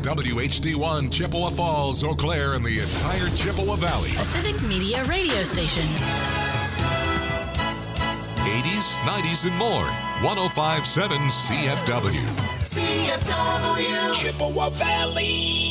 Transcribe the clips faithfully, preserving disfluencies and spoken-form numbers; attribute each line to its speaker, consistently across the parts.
Speaker 1: W H D one, Chippewa Falls, Eau Claire, and the entire Chippewa Valley.
Speaker 2: A Civic Media radio station.
Speaker 1: eighties, nineties, and more. one oh five point seven C F W.
Speaker 3: C F W.
Speaker 4: Chippewa Valley.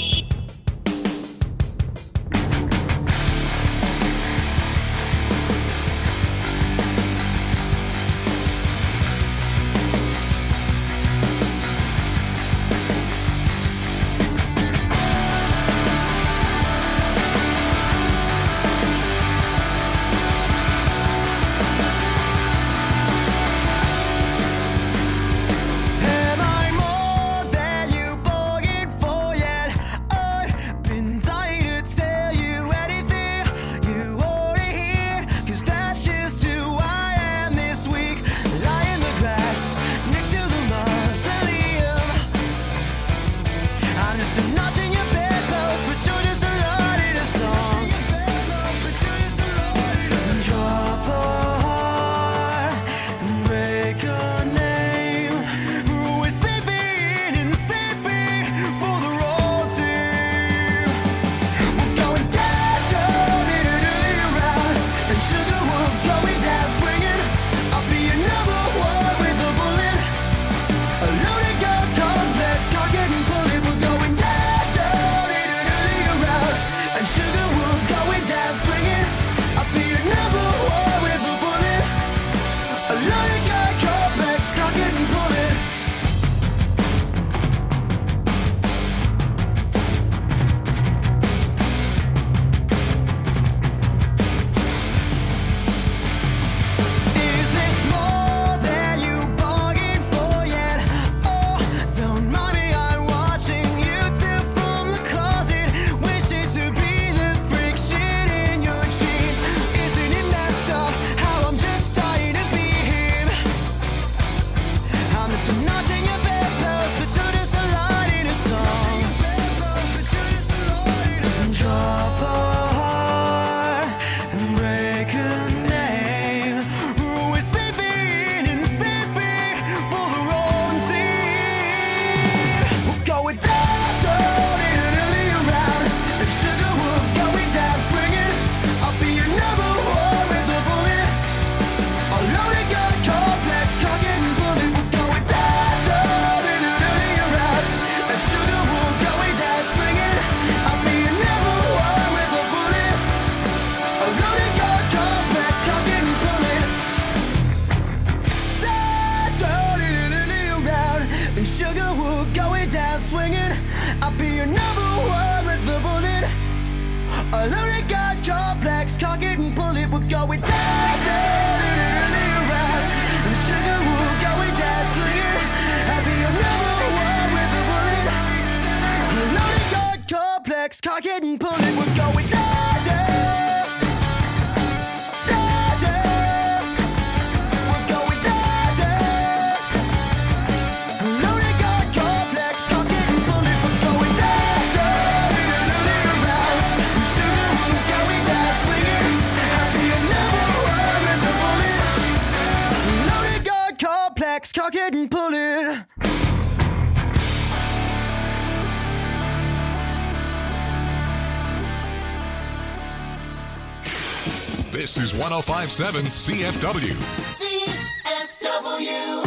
Speaker 1: This is one oh five point seven C F W.
Speaker 3: C F W.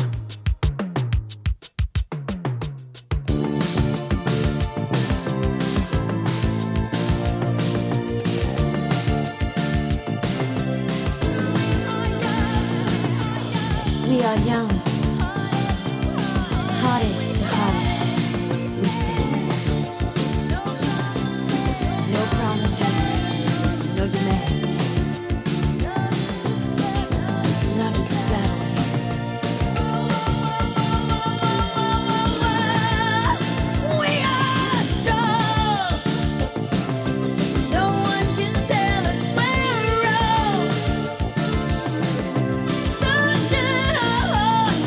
Speaker 5: We are young, hearted to heart, we stand. No promises, no demands. Love is a battlefield. We are strong. No one can tell us we're wrong. Sunshine our hearts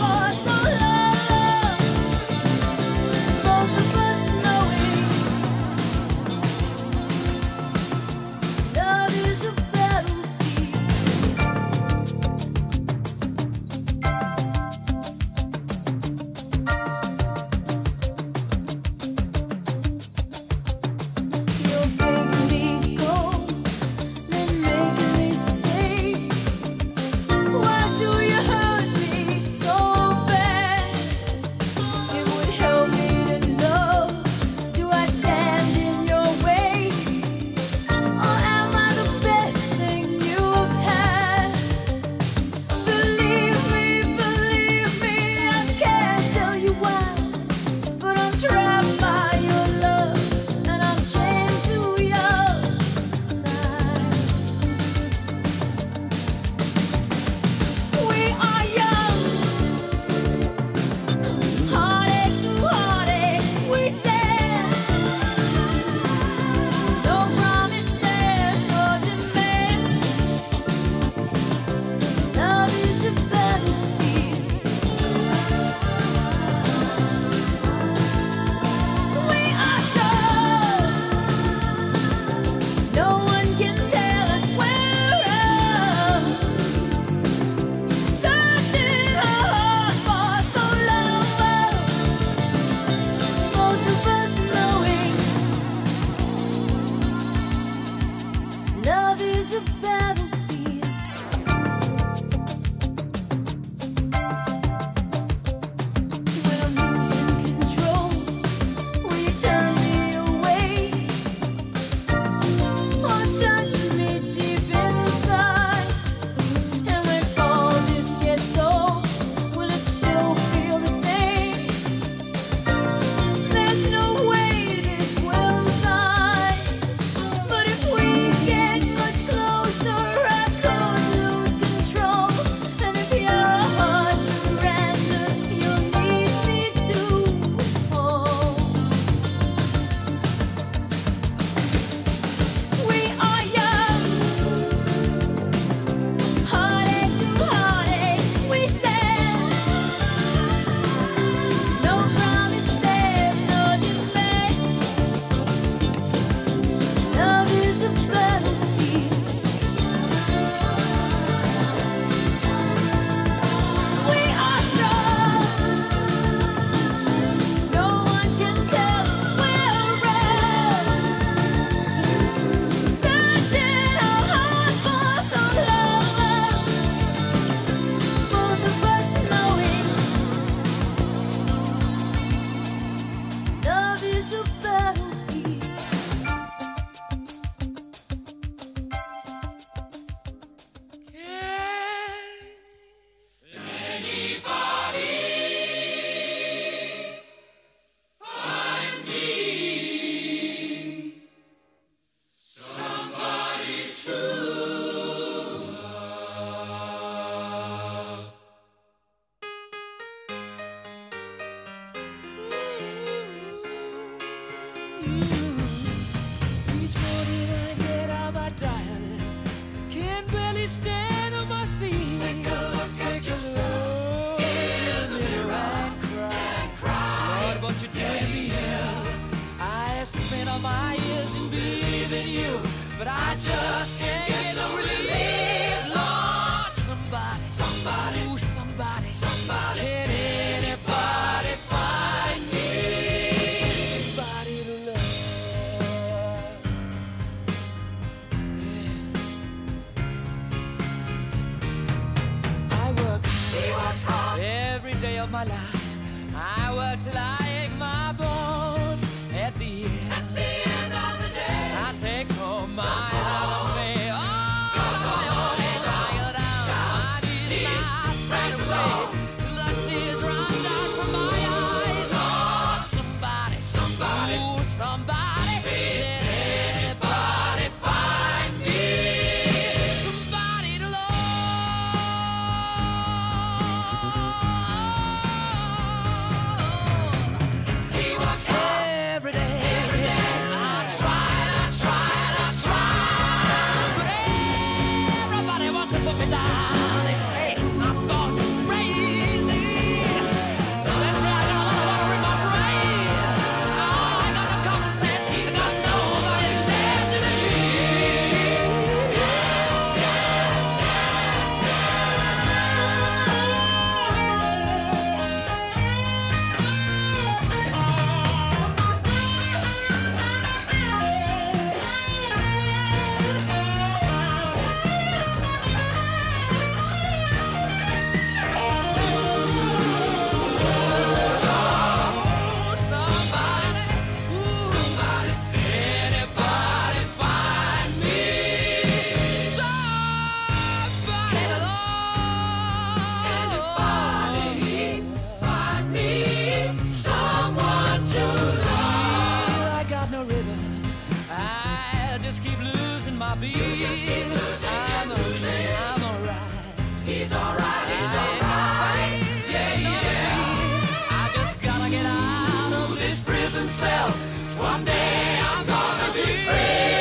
Speaker 5: Each morning I get out my diary, can barely stand on my feet. Take a look, take a look in the mirror and cry. Lord, what you did to me. I have spent all my years in believing you, but I just can't get no relief. Lord, somebody, somebody, ooh, somebody, somebody, can anybody find me somebody to love? Yeah. I work hard every day of my life. I work till I ache my bones. At the end, At the end of the day, I take home my heart of me. All on my own, I go down my knees, I straight away till the tears run down from my eyes. Oh, somebody, somebody, ooh, somebody, can anybody find me somebody to love? He works hard every day. Every day. I tried, I tried, I tried, but everybody wants to put me down. They say I'm gone crazy. They say I got a lot of water in my brain. Oh, I got no common sense. I got nobody left to believe. Oh, somebody, ooh, somebody, anybody find me somebody to love? Anybody find me someone to love? I got no rhythm. I just keep losing my beat. I'm okay, I'm alright. He's alright, he's alright. Yeah, yeah. I just gotta get out of this prison cell. Someday I'm gonna be free.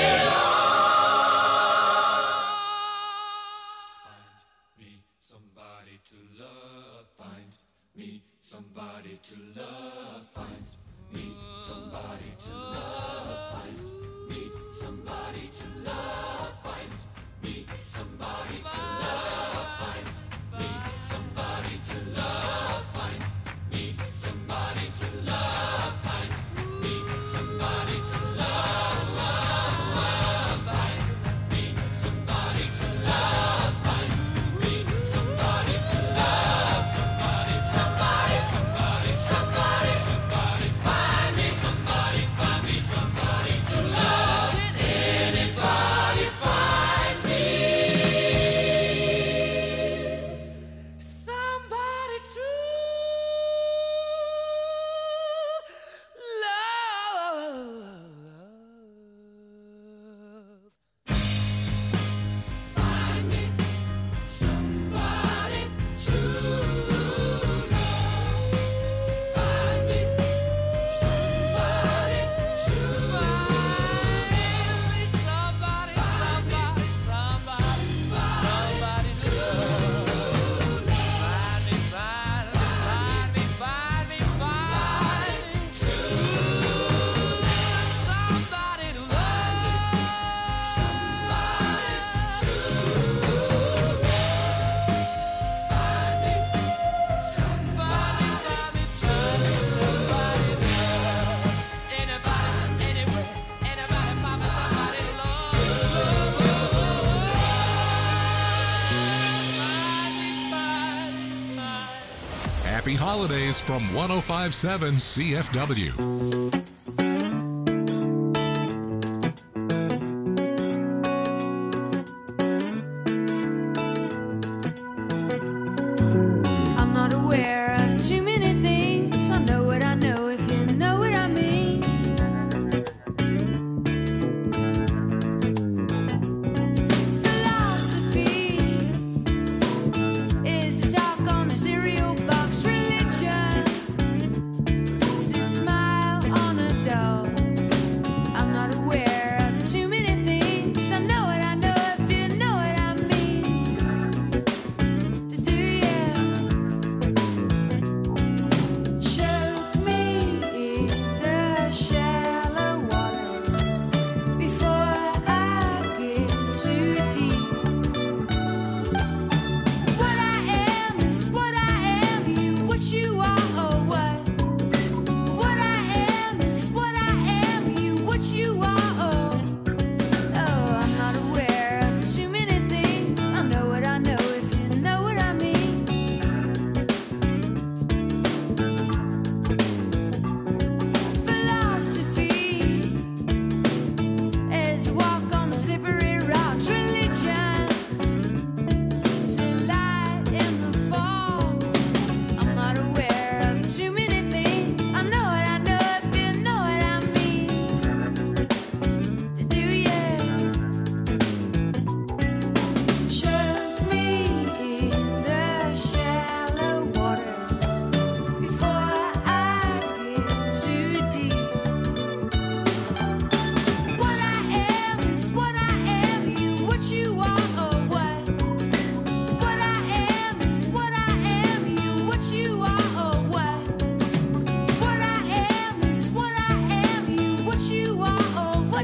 Speaker 5: Find me somebody to love. Find me somebody to love. Find me somebody to love. Find me somebody to love. Find me somebody to love. Find me somebody to love. Find me somebody to love. Find me somebody to love. Find me somebody to love. Find me somebody to love. Somebody, somebody, somebody, somebody, somebody. Find me somebody, find me somebody to love. Can anybody find me somebody to love? Find me somebody to love. Find me somebody to love. Find me somebody, somebody, somebody, somebody to love. Find me, find me, find me, find me, find me somebody to love. Somebody to love. Find me somebody, find me, find me somebody to love. Anybody, anywhere, anybody, find me somebody to love. Find me, find me, find me.
Speaker 1: Happy holidays from one oh five point seven C F W.
Speaker 5: I'm not aware of too many things. I know what I know, if you know what I mean. Philosophy is the talk on the cereal box. Religion is a smile on a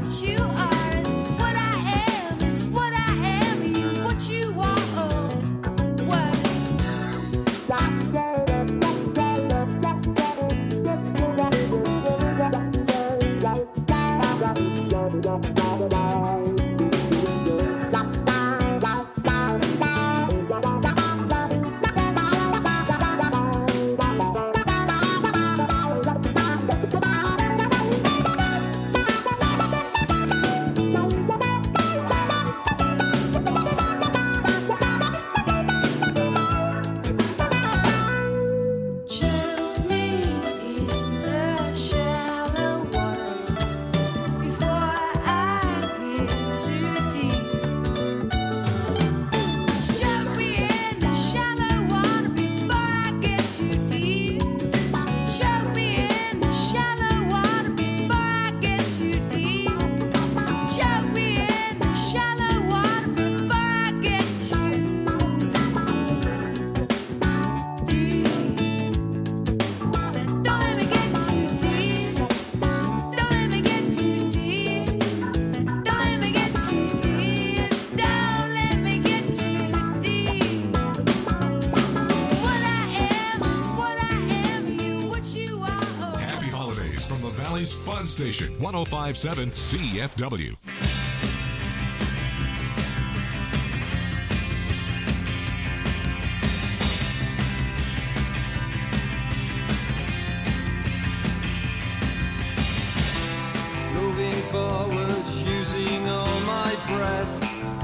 Speaker 1: Station one oh five point seven C F W.
Speaker 6: Moving forwards, using all my breath.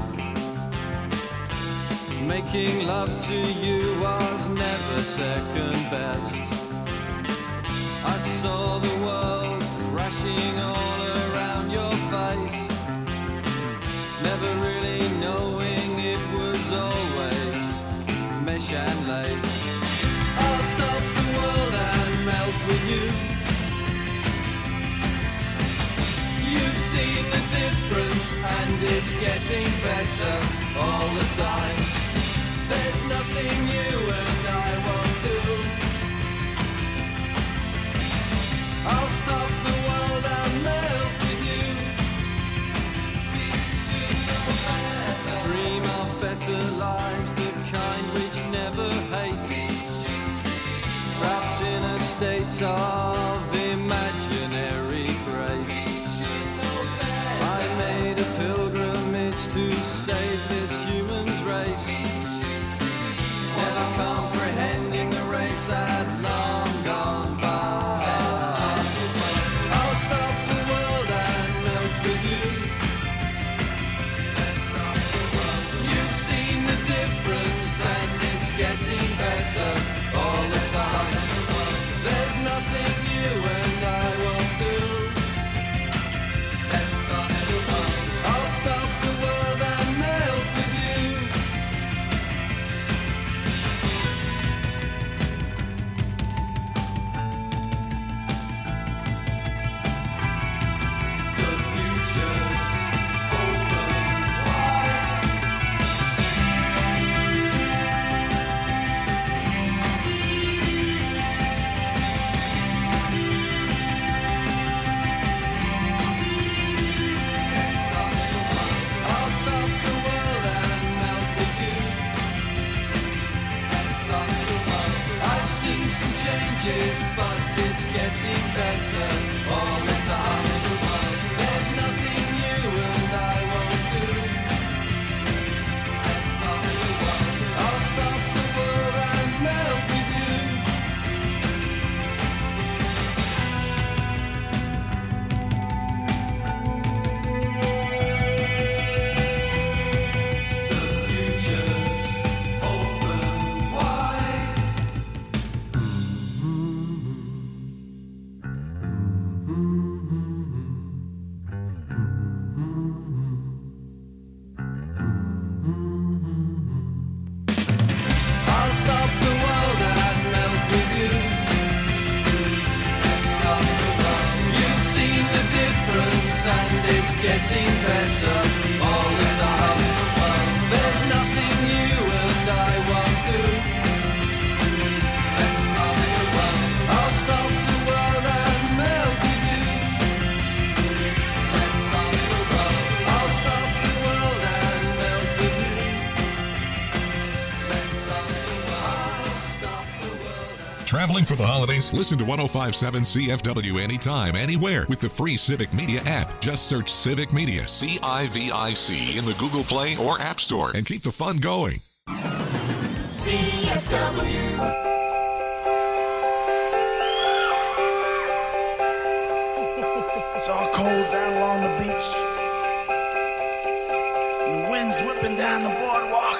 Speaker 6: Making love to you was never second best. I saw the world crashing all around your face, never really knowing it was always mesh and lace. I'll stop the world and melt with you. You've seen the difference and it's getting better all the time. There's nothing you and I won't do. I'll stop the world and melt with you. We should know better. Dream of better lives, the kind which never hate. Trapped in a state of imaginary grace. I made a pilgrimage to save this human's race. Never comprehending the race that long gone by. I'll stop the world and melt with you. You've seen the difference and it's getting better all the time. There's nothing you and I won't do. I'll stop the world and melt with you. The future's open wide. I'll stop the world and melt with you. I've seen some changes, but it's getting better all the time. There's nothing you and I won't do. I'll stop the world and melt with you. The future's open wide. I'll stop the world and melt with you. You've seen the difference and it's getting better all the time. There's nothing you and I won't do. I'll stop the world and melt with you.
Speaker 1: Traveling for the holidays? Listen to one oh five point seven C F W anytime, anywhere with the free Civic Media app. Just search Civic Media, C I V I C, in the Google Play or App Store and keep the fun going.
Speaker 3: C F W.
Speaker 7: It's all cold down along the beach. And the wind's whipping down the boardwalk.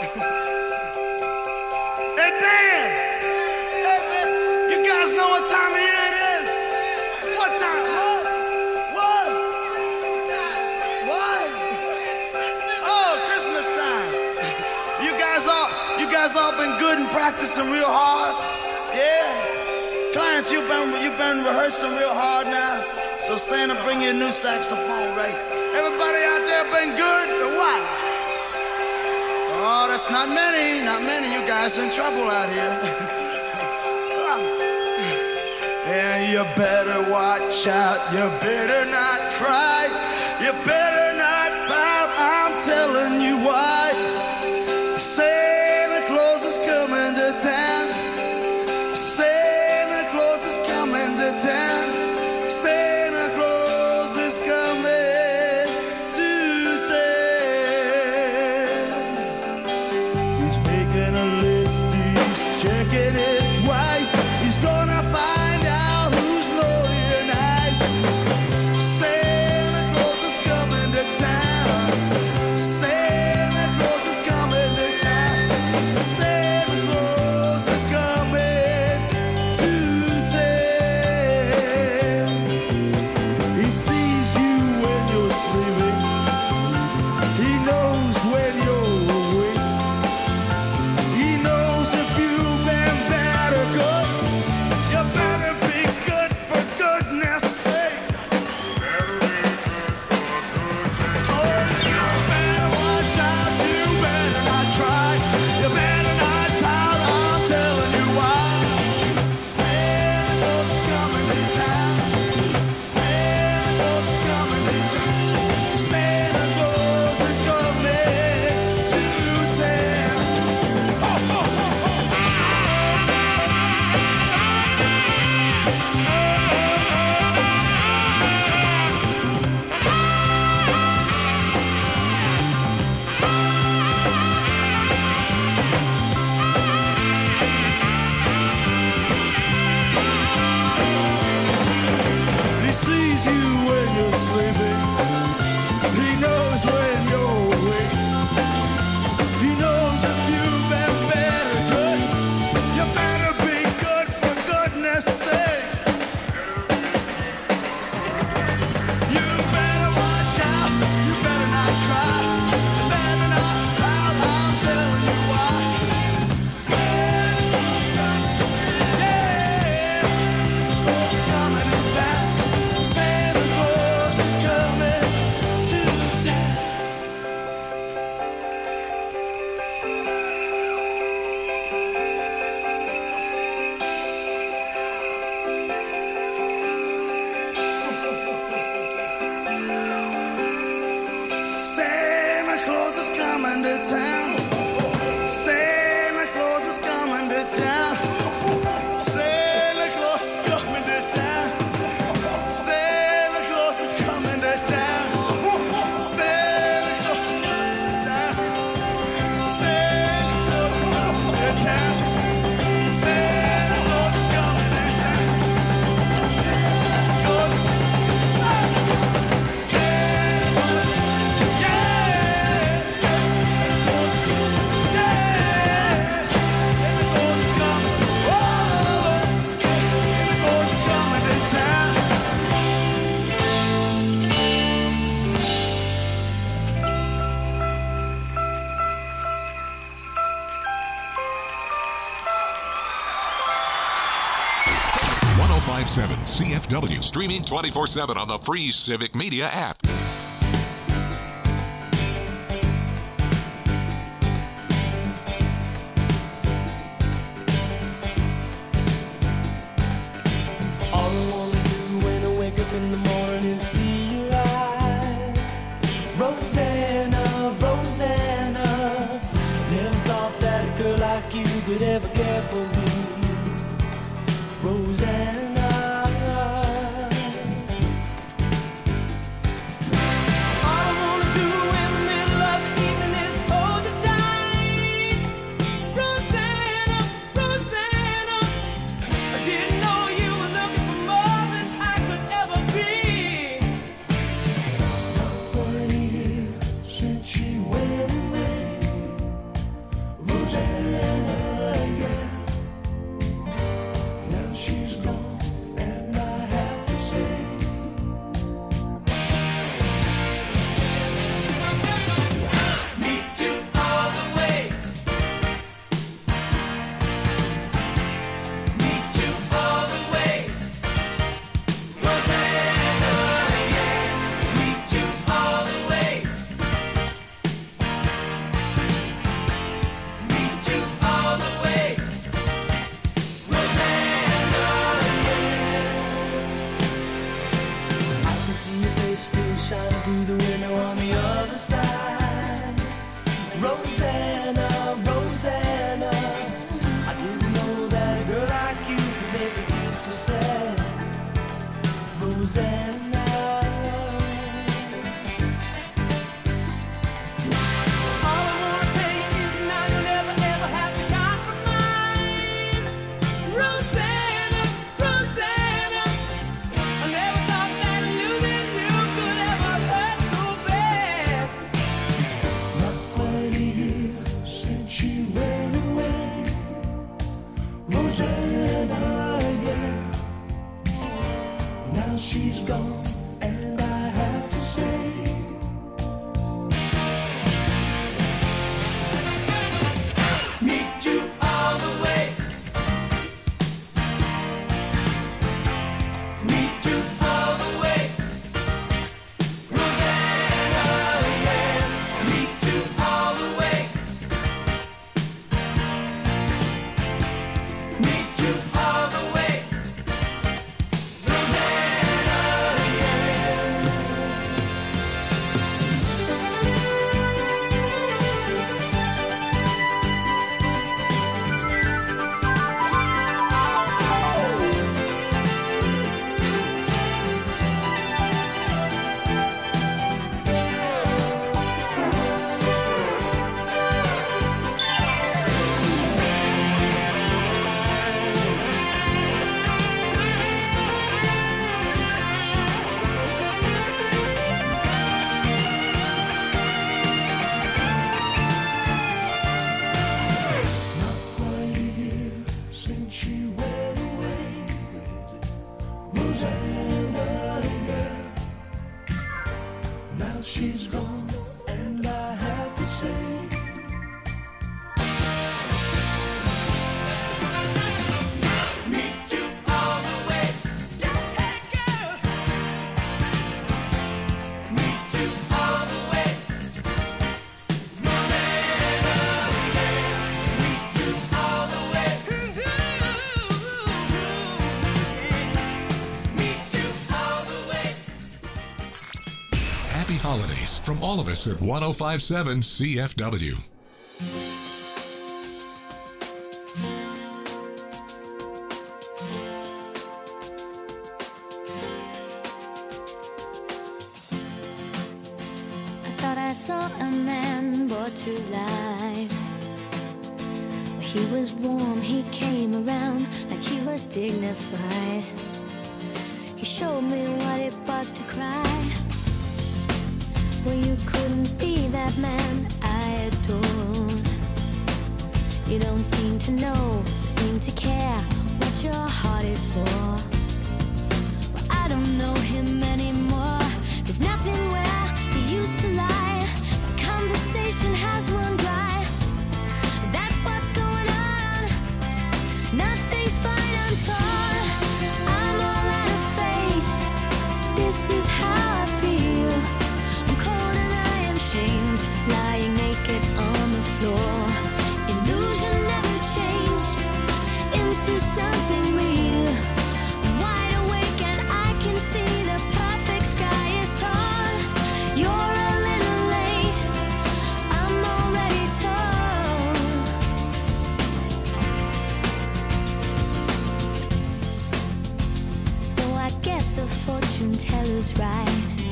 Speaker 7: Hey, Dan! Hey, man! You guys know what time of year it is? What time? What? What? What? Oh, Christmas time. You guys all, you guys all been good and practicing real hard? Yeah? Clarence, you've been, you've been rehearsing real hard now. So Santa, bring you a new saxophone, right? Everybody out there been good or what? Oh, that's not many, not many. You guys in trouble out here. Yeah, you better watch out. You better not cry. You better not pout. I'm telling you why. Santa Claus is coming to town. Santa Claus is coming to town. Santa coming to town. He's making a list, he's checking it twice. He's gonna find out who's naughty and nice. Santa Claus is coming to town. Santa Claus is coming to town. Santa Claus is coming to town. He sees you when you're sleeping. He knows when you're awake. He knows if you've been bad or good. You better be good for goodness sake. Oh, you better watch out. You better not try. You better not pout. I'm telling you why. Santa Claus is coming to town. Santa Claus is coming to town. Santa Claus is coming to town. Ho, ho, ho, ho. He sees you when you're sleeping. He knows when you're awake. He knows if you've been bad or good. You better be good for goodness sake. You better watch out. You better not cry. You better not pout. I'm telling you why. Santa Claus is coming to town. Santa Claus is coming to town. Santa Claus is coming to town. Santa Claus is coming to town. Santa Claus is coming to town. Santa Claus is coming to town. Santa Claus is coming to town. Santa Claus is coming to town. Santa Claus is coming to town. Santa Claus is Santa Claus, yeah, Santa Claus is coming, yeah, Santa Claus is coming, oh, Santa Claus is coming to town.
Speaker 1: one oh five point seven C F W, streaming twenty-four seven on the free Civic Media app.
Speaker 6: All I wanna do when I wake up in the morning is see your eyes. Rosanna, Rosanna, never thought that a girl like you could ever care for me.
Speaker 5: shining through the window on the other side. Rosanna, Rosanna, I didn't know that a girl like you could make me feel so sad. Rosanna. She's gone, and I have to say, meet you all the way, meet you all the way, Rosanna, yeah, meet you all the way, meet you all the way. She's gone, and I have to say, meet you all the way, hey girl, meet you all the way, Rosanna, yeah, meet you all the way, meet you all the way.
Speaker 1: Happy holidays from all of us at one oh five point seven C F W.
Speaker 8: I thought I saw a man brought to life. He was warm, he came around like he was dignified. He showed me what it was to cry. Well, you couldn't be that man I adore. You don't seem to know, seem to care what your heart is for. Well, I don't know him anymore. There's nothing where he used to lie. My conversation has run dry. That's what's going on. Nothing's fine, I'm torn. I'm all out of faith. This is how I feel. Lying naked on the floor. Illusion never changed into something real. I'm wide awake and I can see the perfect sky is tall. You're a little late, I'm already told. So I guess the fortune teller's right.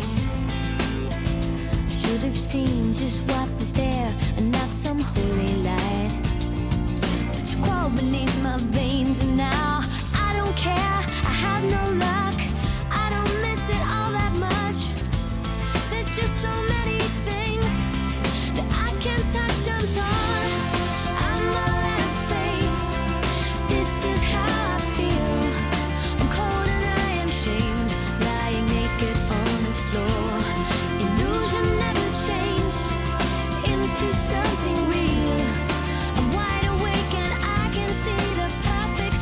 Speaker 8: Should have seen just what was there and not some holy light. But you crawled beneath my veins and now I don't care, I have no luck. I don't miss it all that much. There's just so many things that I can't touch, I'm torn. I'm all out of faith. This is how I feel. I'm cold and I am shamed, lying naked on the floor. Illusion never changed into something real. I'm wide awake and I can see the perfect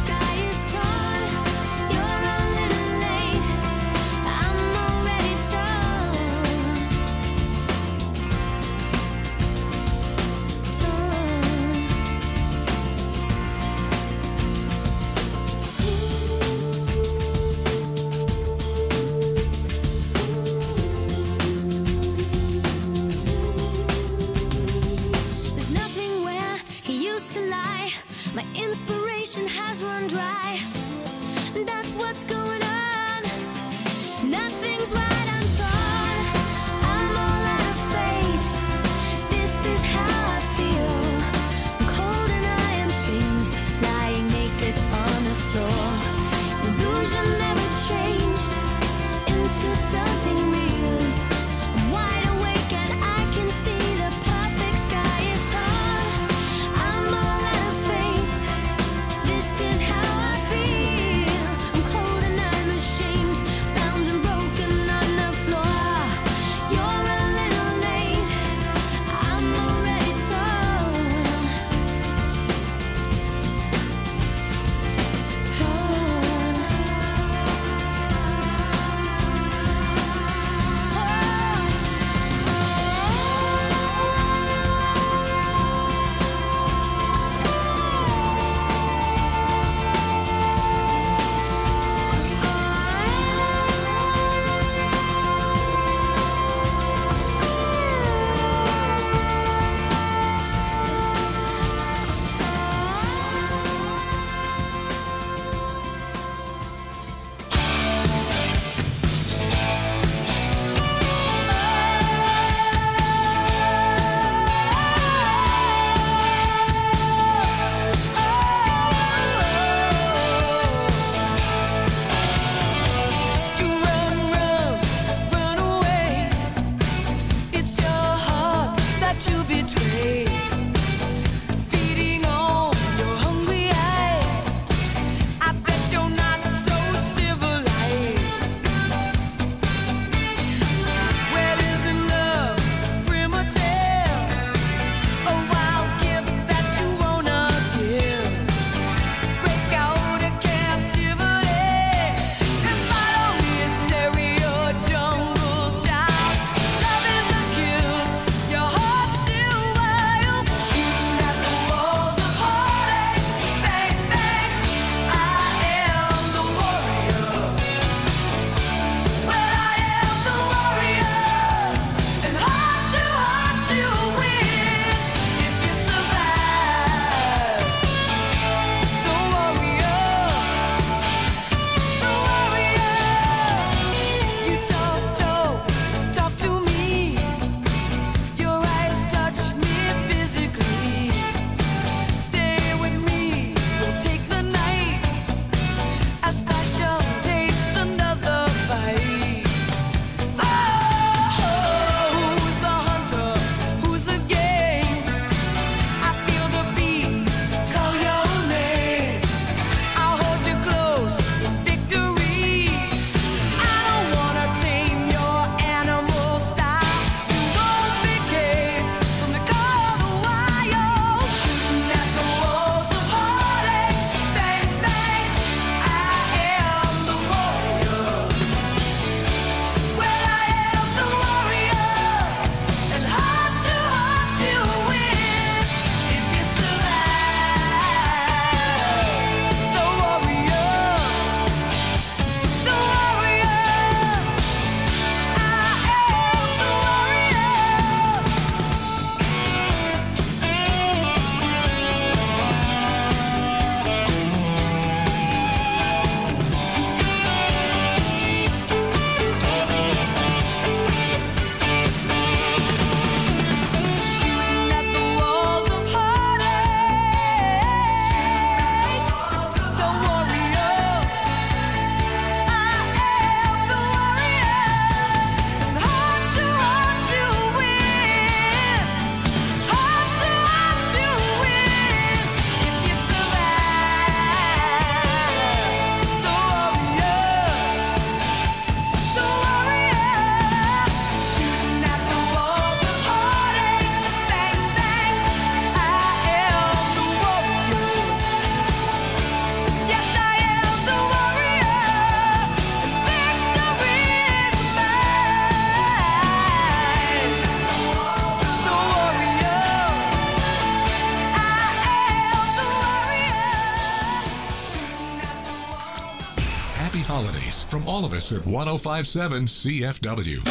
Speaker 1: all of us at ten fifty-seven C F W.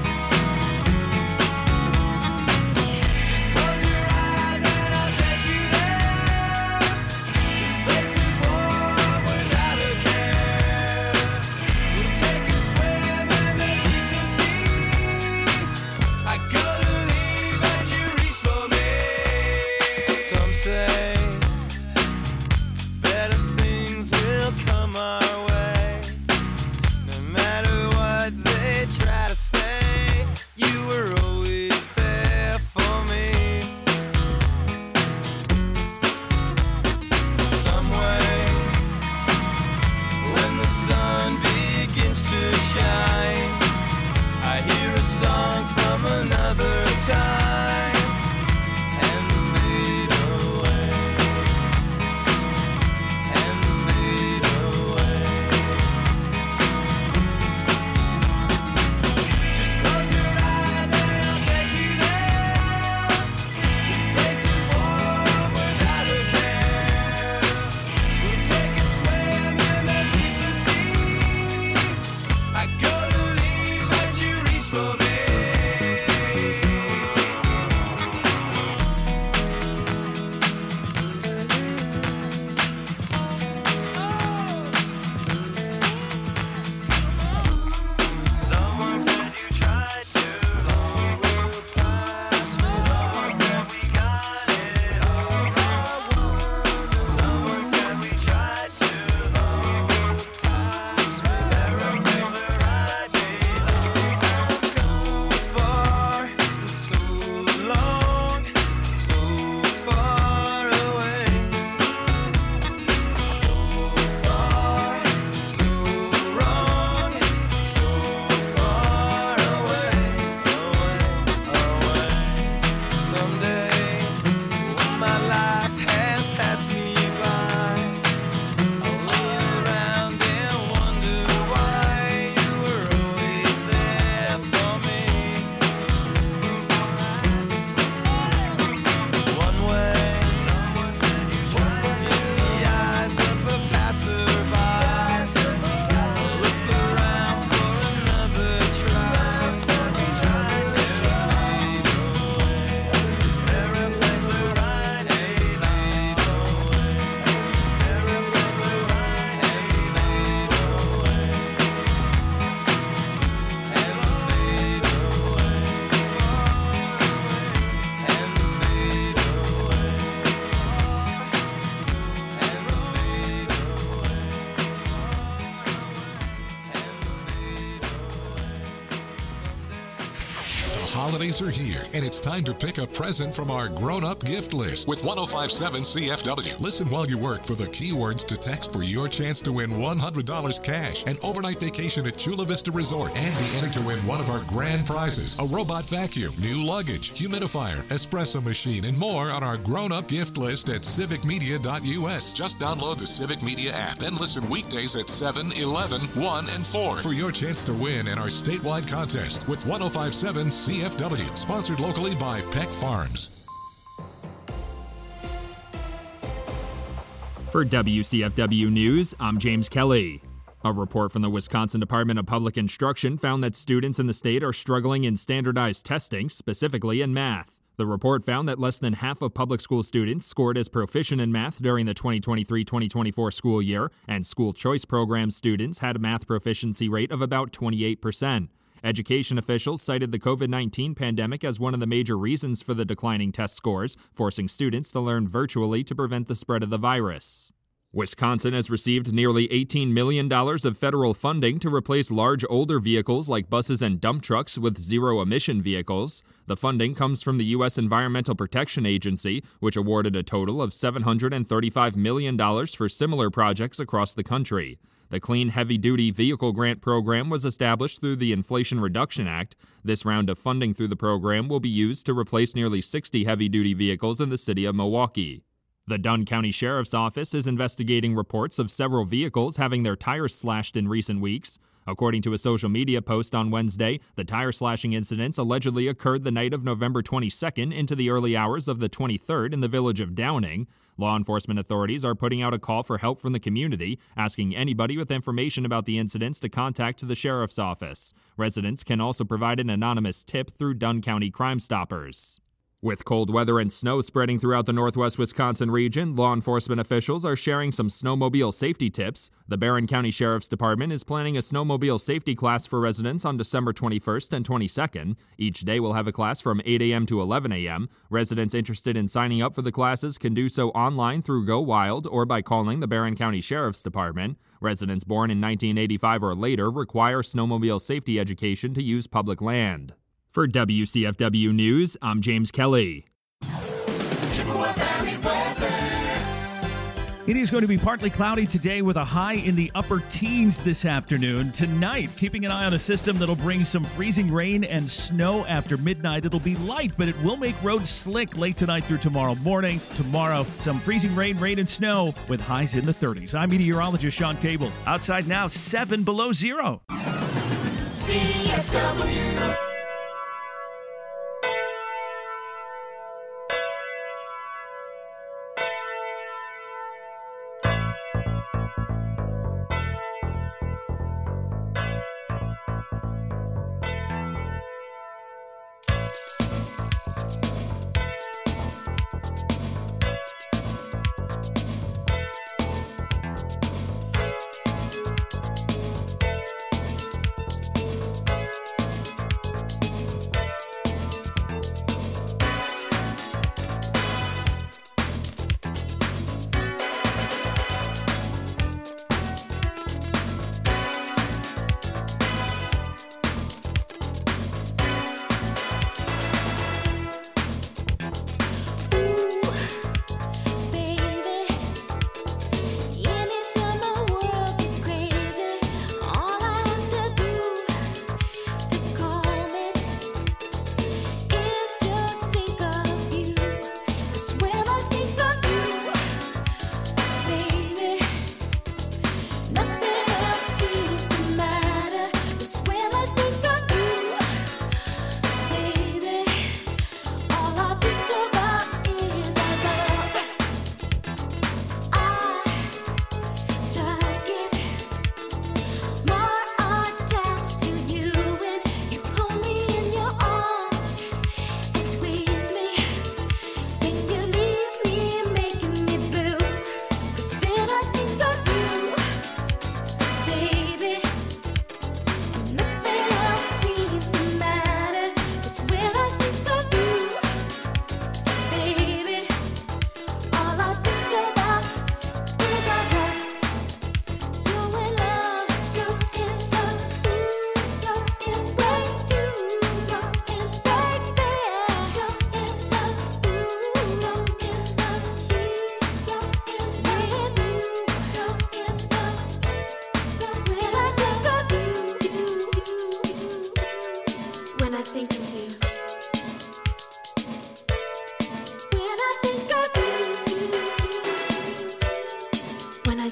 Speaker 6: Just close your eyes and I'll take you
Speaker 1: holidays are here, and it's time to pick a present from our grown-up gift list with one oh five point seven C F W. Listen while you work for the keywords to text for your chance to win one hundred dollars cash, an overnight vacation at Chula Vista Resort, and be entered to win one of our grand prizes, a robot vacuum, new luggage, humidifier, espresso machine, and more on our grown-up gift list at civic media dot U S. Just download the Civic Media app, then listen weekdays at seven, eleven, one, and four for your chance to win in our statewide contest with one oh five point seven C F W, sponsored locally by Peck Farms.
Speaker 9: For W C F W News, I'm James Kelly. A report from the Wisconsin Department of Public Instruction found that students in the state are struggling in standardized testing, specifically in math. The report found that less than half of public school students scored as proficient in math during the twenty twenty-three twenty twenty-four school year, and school choice program students had a math proficiency rate of about twenty-eight percent. Education officials cited the COVID nineteen pandemic as one of the major reasons for the declining test scores, forcing students to learn virtually to prevent the spread of the virus. Wisconsin has received nearly eighteen million dollars of federal funding to replace large older vehicles like buses and dump trucks with zero-emission vehicles. The funding comes from the U S Environmental Protection Agency, which awarded a total of seven hundred thirty-five million dollars for similar projects across the country. The Clean Heavy-Duty Vehicle Grant Program was established through the Inflation Reduction Act. This round of funding through the program will be used to replace nearly sixty heavy-duty vehicles in the city of Milwaukee. The Dunn County Sheriff's Office is investigating reports of several vehicles having their tires slashed in recent weeks. According to a social media post on Wednesday, the tire slashing incidents allegedly occurred the night of November twenty-second into the early hours of the twenty-third in the village of Downing. Law enforcement authorities are putting out a call for help from the community, asking anybody with information about the incidents to contact the Sheriff's Office. Residents can also provide an anonymous tip through Dunn County Crime Stoppers. With cold weather and snow spreading throughout the northwest Wisconsin region, law enforcement officials are sharing some snowmobile safety tips. The Barron County Sheriff's Department is planning a snowmobile safety class for residents on December twenty-first and twenty-second. Each day will have a class from eight a.m. to eleven a.m. Residents interested in signing up for the classes can do so online through Go Wild or by calling the Barron County Sheriff's Department. Residents born in nineteen eighty-five or later require snowmobile safety education to use public land. For W C F W News, I'm James Kelly.
Speaker 3: Chippewa Valley weather.
Speaker 10: It is going to be partly cloudy today with a high in the upper teens this afternoon. Tonight, keeping an eye on a system that'll bring some freezing rain and snow after midnight. It'll be light, but it will make roads slick late tonight through tomorrow morning. Tomorrow, some freezing rain, rain, and snow with highs in the thirties. I'm meteorologist Sean Cable. Outside now, seven below zero.
Speaker 3: C F W.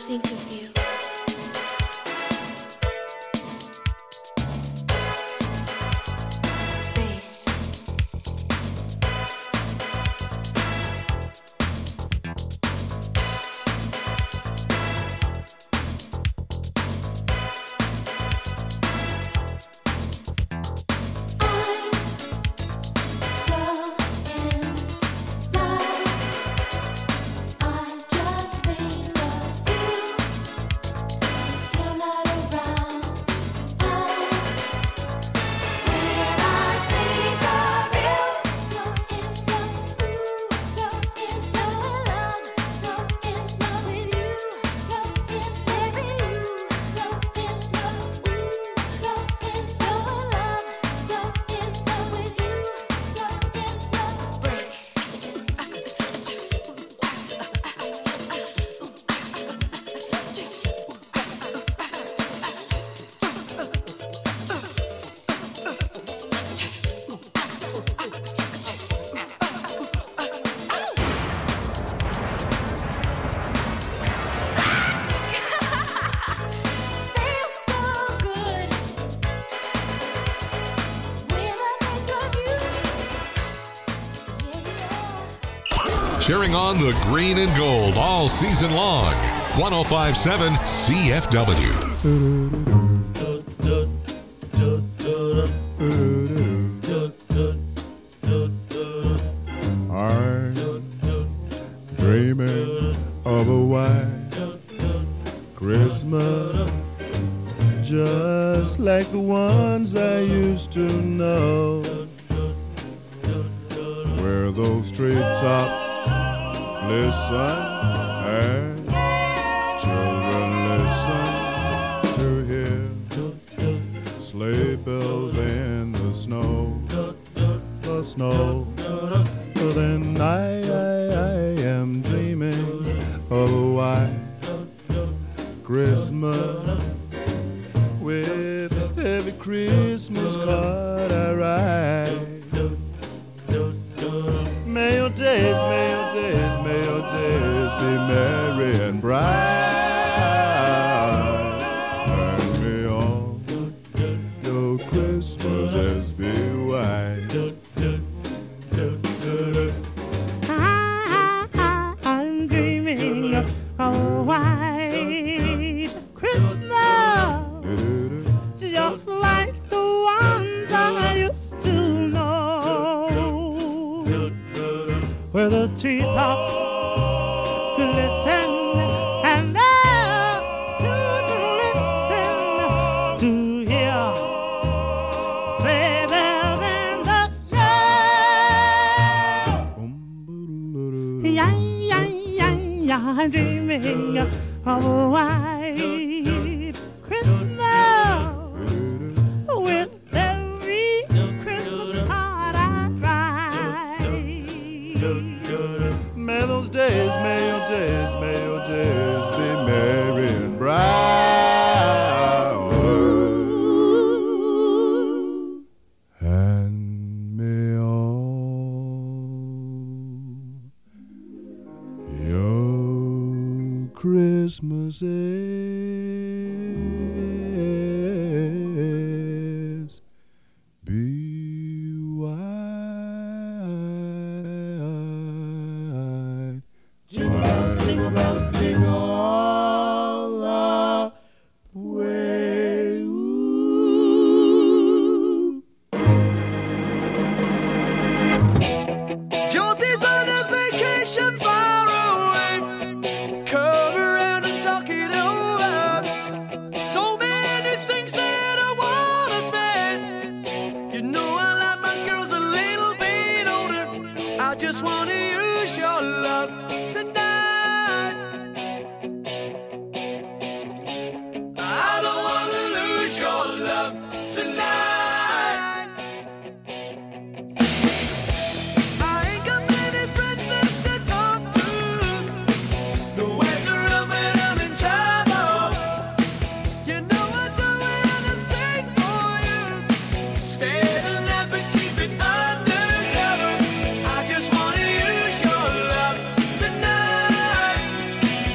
Speaker 11: think of you.
Speaker 1: Cheering on the green and gold all season long. one oh five point seven C F W.
Speaker 12: I'm dreaming of a white Christmas, just like the ones I used to know, where those treetops listen and children listen to hear sleigh bells in the snow, the snow. But then I, I, I am dreaming of a white Christmas, with every Christmas card I write. May your days, may your days, may your days be merry and bright, and may all your Christmases be white.
Speaker 13: I'm dreaming of a white Christmas, just like the ones I used to know, where the treetops glisten and the children listen to hear sleigh bells in the snow. Yeah, yeah, yeah, yeah, I'm dreaming of a white Christmas, with every Christmas card I write.
Speaker 12: May those days, may your days, may your days be merry and bright, and may all your Christmases be white.
Speaker 3: Jingle bells, jingle bells, jingle all the way. Ooh.
Speaker 6: Josie's on a vacation far away. Come around and talk it over. So many things that I wanna say. You know I like my girls a little bit older. I just wanna use your love tonight. I don't wanna lose your love tonight. I ain't got many friends left to talk to. The weather up and I'm in trouble. You know I'd do anything for you. Stay alive but keep it undercover. I just wanna use your love tonight.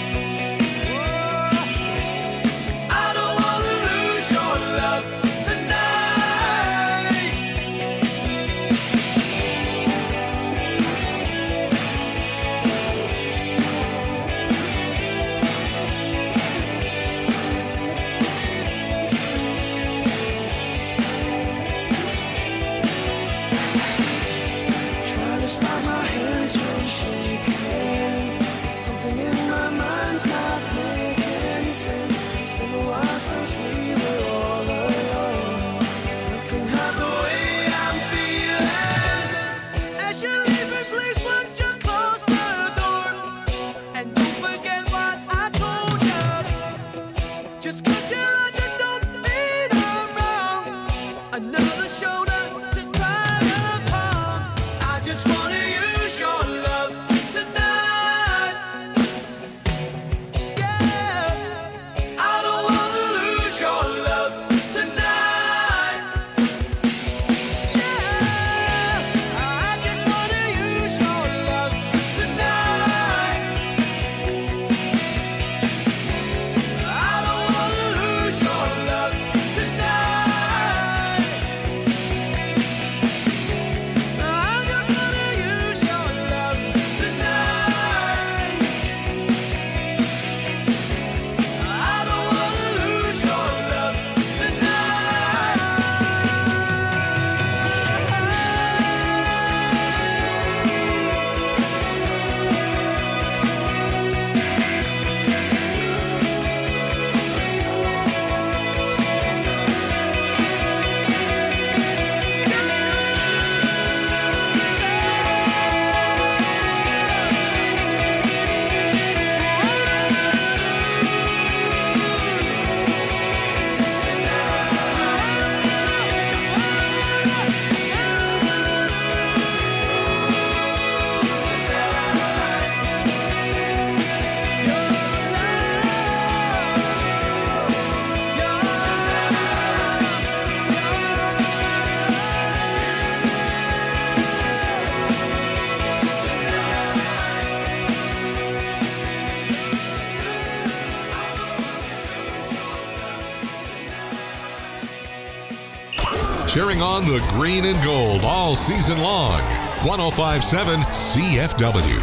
Speaker 1: cheering on the green and gold all season long. one oh five point seven C F W.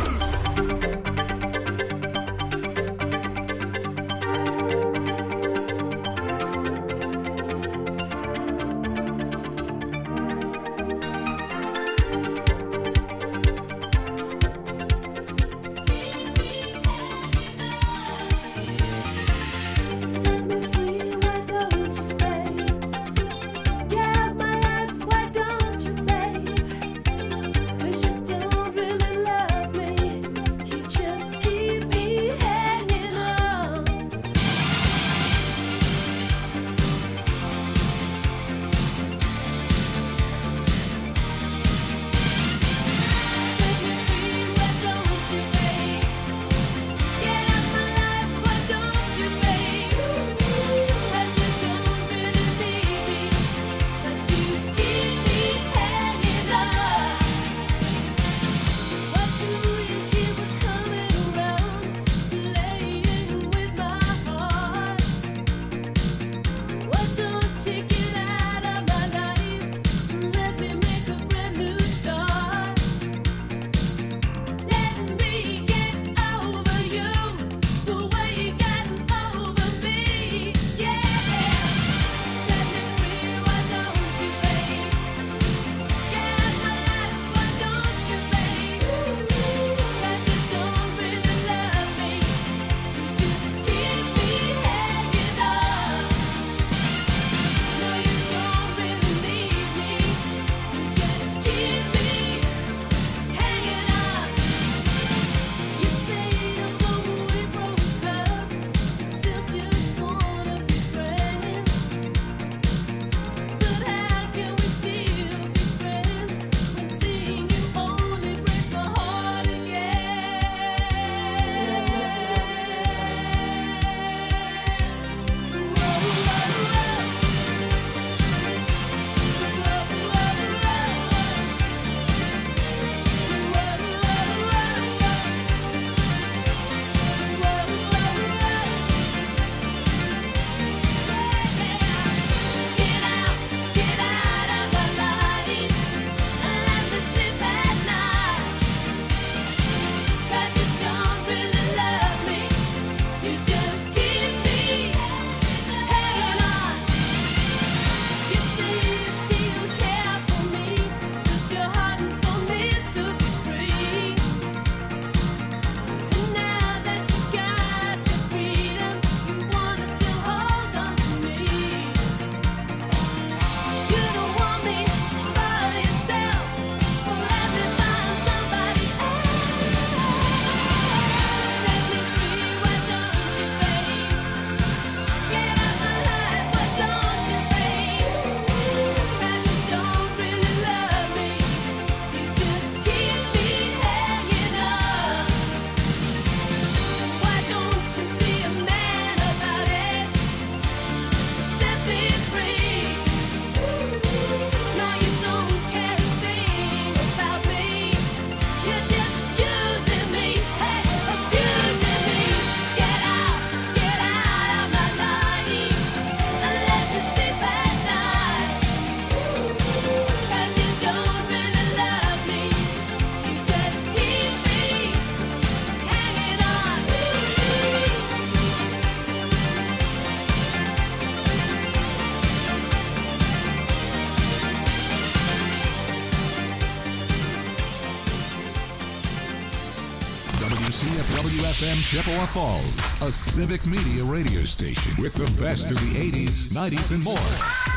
Speaker 1: C F W F M Chippewa Falls, a civic media radio station with the best of the eighties, nineties, and more.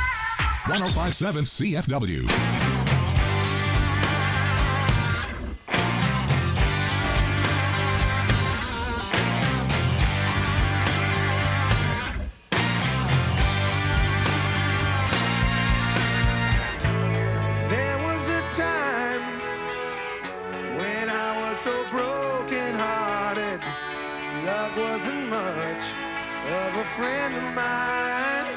Speaker 1: one oh five point seven C F W.
Speaker 6: There was a time when I was so broken hearted. Love wasn't much of a friend of mine.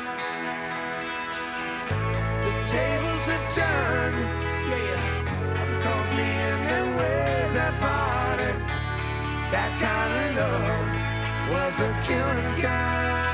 Speaker 6: The tables have turned, yeah, cause me and them ways have parted. That kind of love was the killing kind.